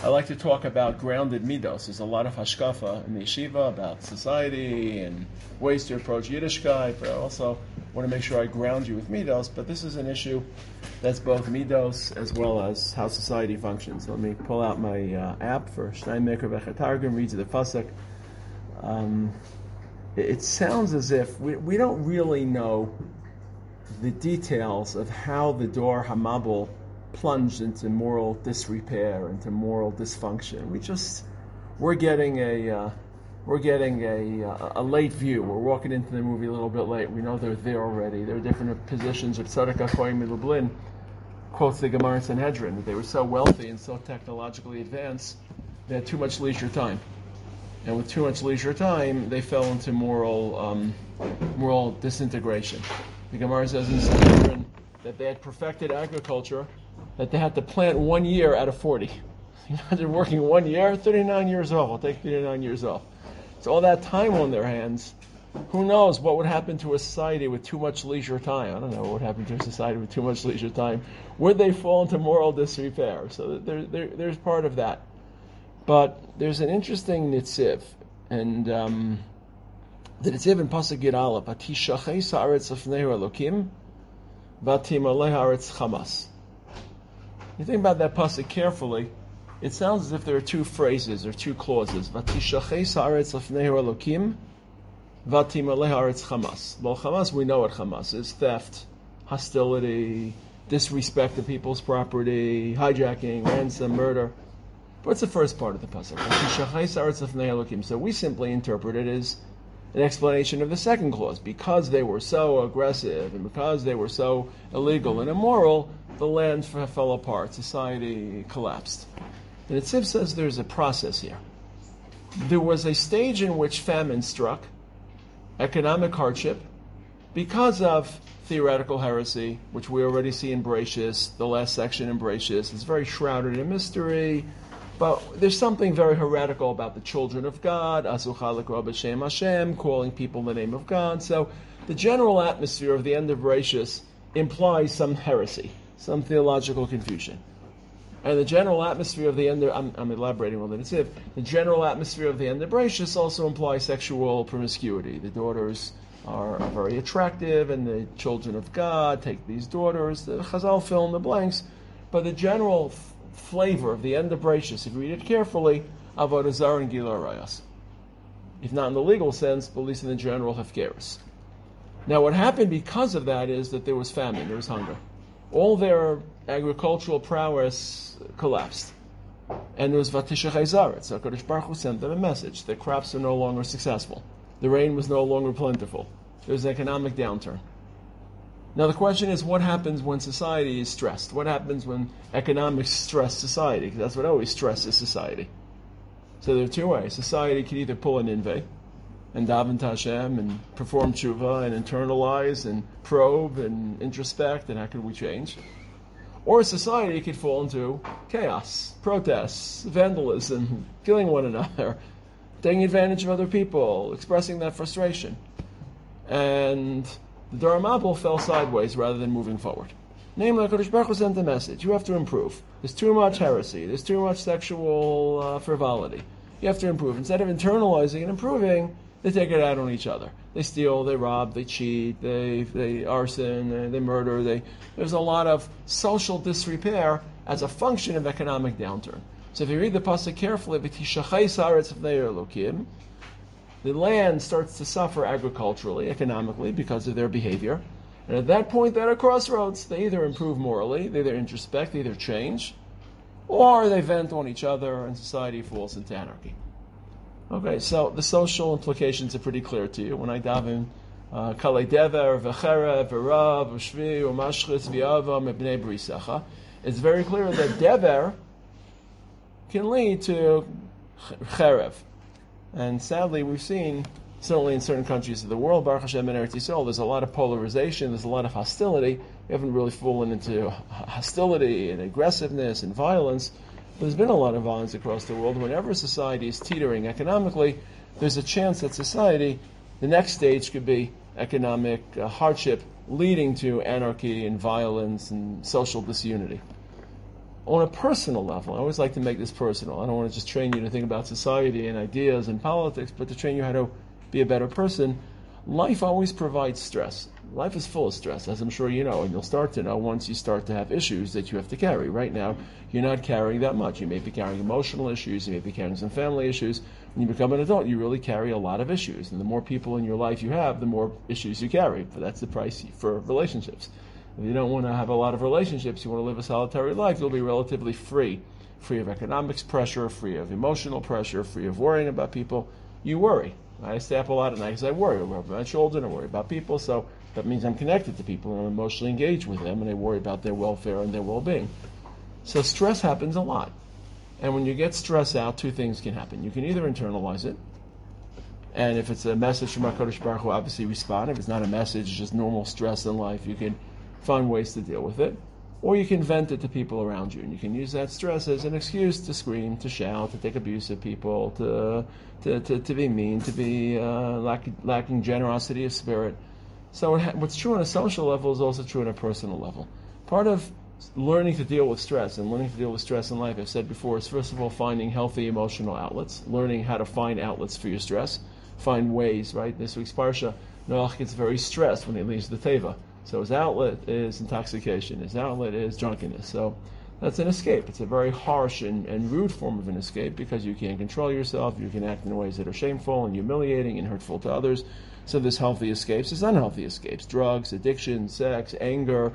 I like to talk about grounded midos. There's a lot of hashkafa in the yeshiva about society and ways to approach Yiddishkeit, but I also want to make sure I ground you with midos. But this is an issue that's both midos as well as how society functions. Let me pull out my app for Steinmaker Vechatargum, reads the pasuk. It sounds as if we don't really know the details of how the Dor Hamabel plunged into moral disrepair, into moral dysfunction. We're getting a late view. We're walking into the movie a little bit late. We know they're there already. There are different positions. Of Tzadok HaKohen Milublin quotes the Gemara in Sanhedrin that they were so wealthy and so technologically advanced, they had too much leisure time. And with too much leisure time, they fell into moral disintegration. The Gemara says in Sanhedrin that they had perfected agriculture, that they had to plant 1 year out of 40. Imagine working 1 year, 39 years off. I'll take 39 years off. So all that time on their hands, who knows what would happen to a society with too much leisure time? I don't know what would happen to a society with too much leisure time. Would they fall into moral disrepair? So there's part of that. But there's an interesting nitziv, and the nitziv in Pasuk Gid Aleph, Atishachei sa'aretz lefnei Elokim, v'atimalei haaretz chamas. You think about that pasuk carefully, it sounds as if there are two phrases or two clauses. V'tishachei sa'aretz lefnei Elokim, v'atimalei haaretz chamas. Well, chamas, we know what chamas is: theft, hostility, disrespect of people's property, hijacking, ransom, murder. What's the first part of the pasuk? So we simply interpret it as an explanation of the second clause. Because they were so aggressive and because they were so illegal and immoral, the land fell apart, society collapsed. And Nitziv says there's a process here. There was a stage in which famine struck, economic hardship, because of theoretical heresy, which we already see in Bereshis, the last section in Bereshis. It's very shrouded in mystery. But there's something very heretical about the children of God, Asucha l'kra b'shem Hashem, calling people in the name of God. So the general atmosphere of the end of Bereshis implies some heresy, some theological confusion. And the general atmosphere of the end of, I'm elaborating on the Nitziv, the general atmosphere of the end of Bereshis also implies sexual promiscuity. The daughters are very attractive, and the children of God take these daughters. The Chazal fill in the blanks, but the general flavor of the end of Bereshis, if you read it carefully, Avodah Zarah and Gilui Arayos. If not in the legal sense, but at least in the general Hefkerus. Now what happened because of that is that there was famine, there was hunger. All their agricultural prowess collapsed. And there was Vatishachei Zaretz. So HaKadosh Baruch Hu sent them a message. The crops are no longer successful. The rain was no longer plentiful. There was an economic downturn. Now the question is, what happens when society is stressed? What happens when economics stress society? Because that's what always stresses society. So there are two ways. Society can either pull an inve and daven to Hashem and perform tshuva and internalize and probe and introspect and how can we change? Or society could fall into chaos, protests, vandalism, killing one another, taking advantage of other people, expressing that frustration. And the Dor Hamabel fell sideways rather than moving forward. Namely, HaKadosh Baruch Hu sent the message: you have to improve. There's too much heresy. There's too much sexual frivolity. You have to improve. Instead of internalizing and improving, they take it out on each other. They steal, they rob, they cheat, they arson, they murder. There's a lot of social disrepair as a function of economic downturn. So if you read the pasuk carefully, V'tishachei sa'aretz lefnei Elokim, the land starts to suffer agriculturally, economically, because of their behavior. And at that point, they're at a crossroads. They either improve morally, they either introspect, they either change, or they vent on each other and society falls into anarchy. Okay, so the social implications are pretty clear to you. When I daven, Kalei Dever, V'cherev, V'rav, V'shvi, V'mashchis, V'yavam, Ebnei Brisecha, it's very clear that Dever can lead to Cherev. And sadly, we've seen, certainly in certain countries of the world, Baruch Hashem and Eretz Yisrael, there's a lot of polarization, there's a lot of hostility. We haven't really fallen into hostility and aggressiveness and violence. There's been a lot of violence across the world. Whenever society is teetering economically, there's a chance that society, the next stage could be economic hardship leading to anarchy and violence and social disunity. on a personal level, I always like to make this personal. I don't want to just train you to think about society and ideas and politics, but to train you how to be a better person. Life always provides stress. Life is full of stress, as I'm sure you know, and you'll start to know once you start to have issues that you have to carry. Right now, you're not carrying that much. You may be carrying emotional issues, you may be carrying some family issues. When you become an adult, you really carry a lot of issues, and the more people in your life you have, the more issues you carry. But that's the price for relationships. If you don't want to have a lot of relationships, you want to live a solitary life, you'll be relatively free of economics pressure, free of emotional pressure, free of worrying about people. You worry. I stay up a lot at night because I worry about my children, I worry about people, so that means I'm connected to people and I'm emotionally engaged with them, and I worry about their welfare and their well-being. So stress happens a lot. And when you get stress out, two things can happen. You can either internalize it, and if it's a message from HaKadosh Baruch Hu, obviously respond. If it's not a message, just normal stress in life, you can find ways to deal with it. Or you can vent it to people around you, and you can use that stress as an excuse to scream, to shout, to take abuse of people, to be mean, to be lacking generosity of spirit. So what's true on a social level is also true on a personal level. Part of learning to deal with stress and learning to deal with stress in life, I've said before, is first of all finding healthy emotional outlets, learning how to find outlets for your stress, find ways, right? This week's Parsha, Noach gets very stressed when he leaves the Teva. So his outlet is intoxication, his outlet is drunkenness. So that's an escape. It's a very harsh and rude form of an escape because you can't control yourself, you can act in ways that are shameful and humiliating and hurtful to others. So there's healthy escapes, there's unhealthy escapes, drugs, addiction, sex, anger,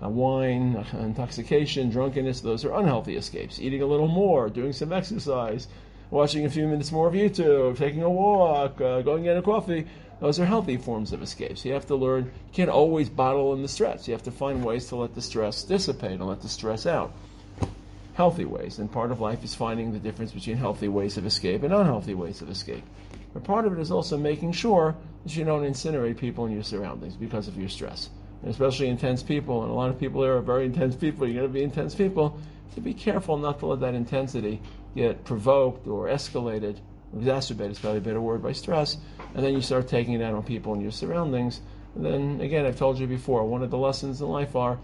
wine, intoxication, drunkenness, those are unhealthy escapes. Eating a little more, doing some exercise, watching a few minutes more of YouTube, taking a walk, going get a coffee, those are healthy forms of escapes. You have to learn, you can't always bottle in the stress. You have to find ways to let the stress dissipate and let the stress out. Healthy ways, and part of life is finding the difference between healthy ways of escape and unhealthy ways of escape. But part of it is also making sure that you don't incinerate people in your surroundings because of your stress. And especially intense people, and a lot of people here are very intense people, you're going to be intense people, to be careful not to let that intensity get provoked or escalated, exacerbated is probably a better word, by stress, and then you start taking it out on people in your surroundings. And then, again, I've told you before, one of the lessons in life are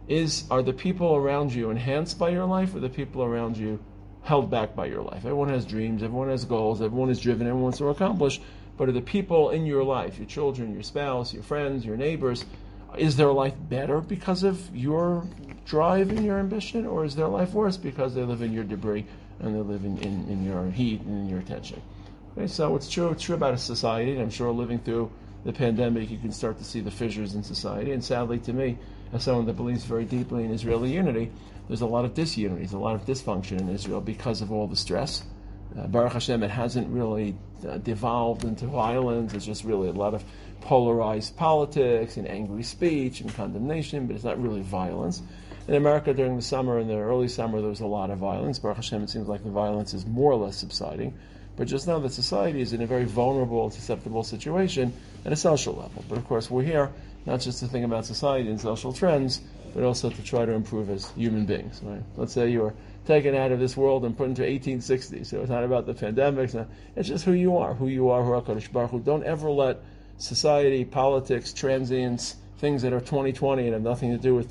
the people around you enhanced by your life, or the people around you held back by your life? Everyone has dreams, everyone has goals, everyone is driven, everyone wants to accomplish, but are the people in your life, your children, your spouse, your friends, your neighbors, is their life better because of your drive and your ambition, or is their life worse because they live in your debris and they live in your heat and in your attention? Okay, so it's true about a society, and I'm sure living through the pandemic you can start to see the fissures in society, and sadly to me, as someone that believes very deeply in Israeli unity, there's a lot of disunity, there's a lot of dysfunction in Israel because of all the stress. Baruch Hashem, it hasn't really devolved into violence. It's just really a lot of polarized politics and angry speech and condemnation, but it's not really violence. In America during the summer, in the early summer, there was a lot of violence. Baruch Hashem, it seems like the violence is more or less subsiding. But just know that society is in a very vulnerable, susceptible situation at a social level. But of course, we're here not just to think about society and social trends, but also to try to improve as human beings. Right? Let's say you're taken out of this world and put into 1860. So it's not about the pandemic. It's just who you are, who HaKadosh Baruch Hu. Don't ever let society, politics, transience, things that are 2020 and have nothing to do with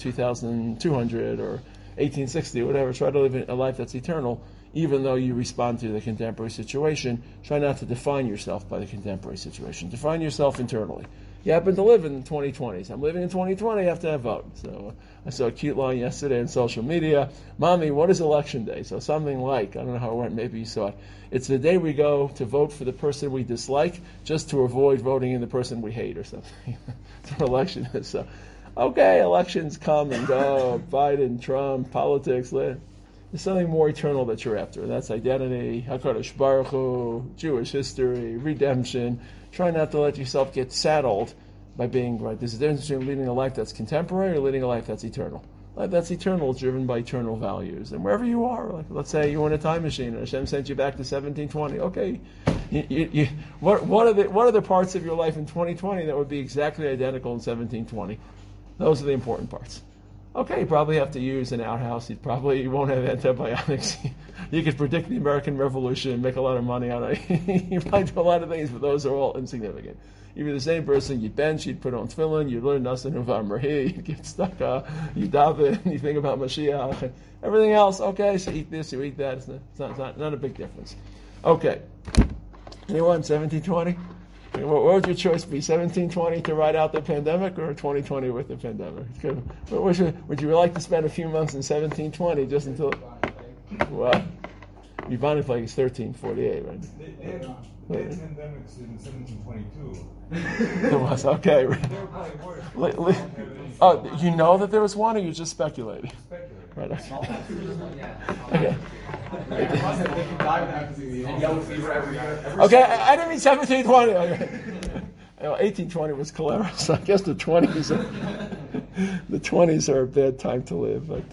2200 or 1860 or whatever, try to live a life that's eternal. Even though you respond to the contemporary situation, try not to define yourself by the contemporary situation. Define yourself internally. You happen to live in the 2020s. I'm living in 2020, I have to have vote. So I saw a cute line yesterday on social media. Mommy, what is election day? So something like, I don't know how it went, maybe you saw it. It's the day we go to vote for the person we dislike just to avoid voting in the person we hate or something. That's what election is. So, okay, elections come and go. Biden, Trump, politics. There's something more eternal that you're after. And that's identity, HaKadosh Baruch Hu, Jewish history, redemption. Try not to let yourself get saddled by being, right, there's a difference between leading a life that's contemporary or leading a life that's eternal. Life that's eternal is driven by eternal values. And wherever you are, like, let's say you were in a time machine and Hashem sent you back to 1720. Okay, what are the parts of your life in 2020 that would be exactly identical in 1720? Those are the important parts. Okay, you probably have to use an outhouse. You won't have antibiotics. You could predict the American Revolution and make a lot of money on it. You might do a lot of things, but those are all insignificant. You'd be the same person. You'd bench, you'd put on tefillin, you'd learn Nasan Uvar you'd get stuck, you daven, you think about Mashiach. Everything else, okay, so eat this, you eat that. It's not a big difference. Okay. Anyone, 1720? What would your choice be? 1720 to ride out the pandemic, or 2020 with the pandemic? Would you like to spend a few months in 1720 just until? Well, Bubonic plague is 1348, right? They had pandemics in 1722. It was okay. They were probably worse. Oh, you know that there was one, or you're just speculating? Right. Okay. Okay, I didn't mean 1720. 1820 was cholera, so I guess the 20s are a bad time to live. But